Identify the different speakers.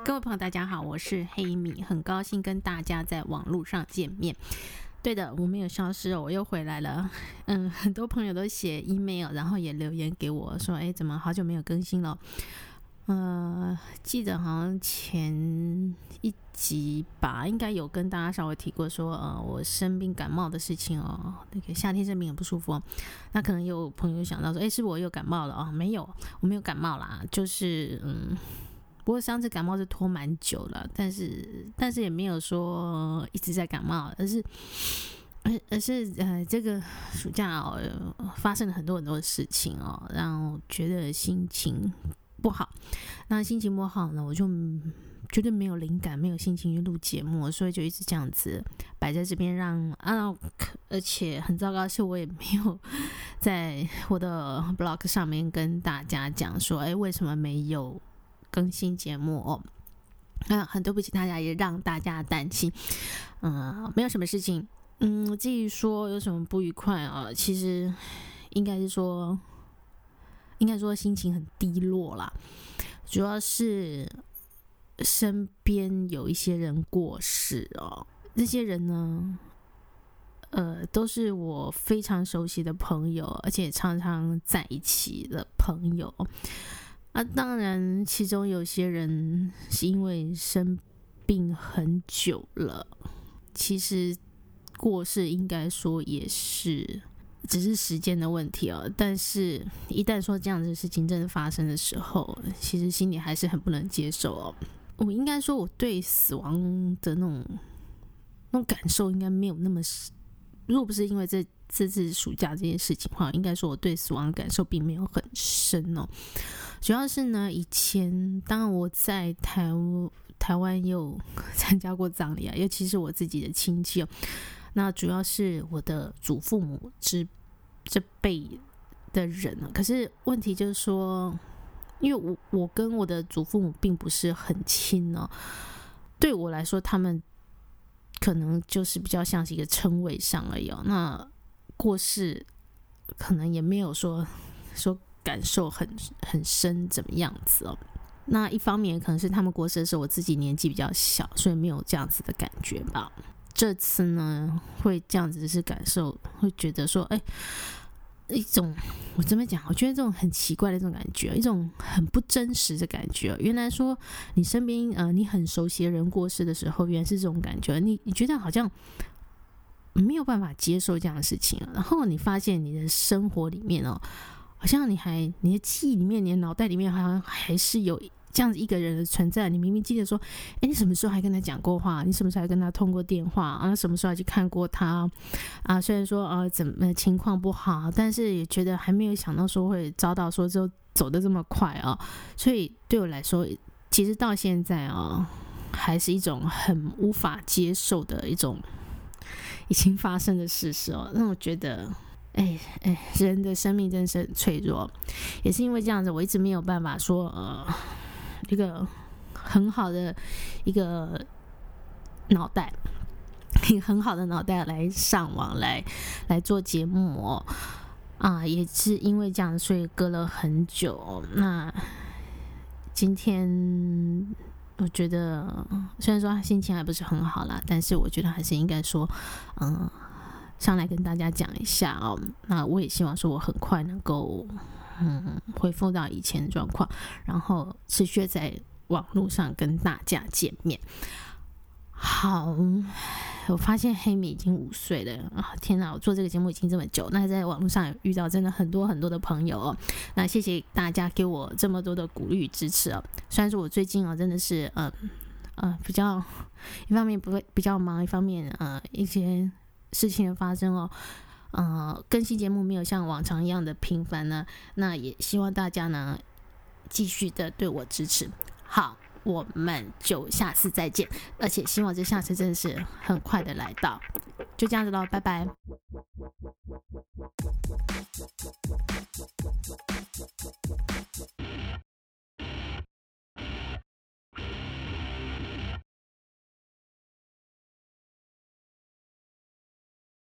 Speaker 1: 各位朋友大家好，我是黑米，很高兴跟大家在网络上见面。对的，我没有消失哦，我又回来了。很多朋友都写 email， 然后也留言给我说，怎么好久没有更新了？记得好像前一集吧，应该有跟大家稍微提过说，我生病感冒的事情哦，那个夏天生病很不舒服哦。那可能有朋友想到说，是我又感冒了哦？没有，我没有感冒啦，就是不过上次感冒是拖蛮久了，但是也没有说一直在感冒，而是这个暑假发生了很多很多的事情哦，让我觉得心情不好。那心情不好呢，我就绝对没有灵感，没有心情去录节目，所以就一直这样子摆在这边而且很糟糕的是，我也没有在我的 blog 上面跟大家讲说，为什么没有更新节目哦。很对不起大家，也让大家担心。没有什么事情。至于说有什么不愉快啊，其实应该说心情很低落啦，主要是身边有一些人过世哦，这些人呢，都是我非常熟悉的朋友，而且常常在一起的朋友。当然其中有些人是因为生病很久了，其实过世应该说也是只是时间的问题哦。但是一旦说这样子的事情真的发生的时候，其实心里还是很不能接受哦。我应该说我对死亡的那种感受应该没有那么，如果不是因为这次暑假这件事情的话，应该说我对死亡的感受并没有很深哦。主要是呢，以前当然我在台湾也有参加过葬礼啊，尤其是我自己的亲戚哦。那主要是我的祖父母这辈的人可是问题就是说，因为我跟我的祖父母并不是很亲哦，对我来说他们可能就是比较像是一个称谓上而已哦。那过世可能也没有说感受很深怎么样子哦。那一方面可能是他们过世的时候我自己年纪比较小，所以没有这样子的感觉吧。这次呢会这样子是感受，会觉得说一种我怎么讲，我觉得这种很奇怪的这种感觉，一种很不真实的感觉。原来说你身边你很熟悉的人过世的时候，原来是这种感觉，你觉得好像没有办法接受这样的事情，然后你发现你的生活里面好像你的记忆里面，你的脑袋里面好像还是有这样子一个人的存在。你明明记得说你什么时候还跟他讲过话，你什么时候还跟他通过电话什么时候还去看过他虽然说情况不好，但是也觉得还没有想到说会遭到说就走得这么快所以对我来说其实到现在还是一种很无法接受的一种已经发生的事实让我觉得人的生命真的是很脆弱。也是因为这样子，我一直没有办法说一个很好的一个脑袋，一个很好的脑袋来上网来做节目也是因为这样，所以隔了很久那今天我觉得虽然说心情还不是很好啦，但是我觉得还是应该说上来跟大家讲一下那我也希望说我很快能够恢复到以前的状况，然后持续在网络上跟大家见面。好，我发现黑米已经5岁了天哪，我做这个节目已经这么久，那在网络上遇到真的很多很多的朋友那谢谢大家给我这么多的鼓励与支持虽然说我最近真的是比较一方面比较忙，一方面一些事情的发生更新节目没有像往常一样的频繁呢，那也希望大家呢继续的对我支持。好，我们就下次再见，而且希望这下次真的是很快的来到，就这样子咯，拜拜。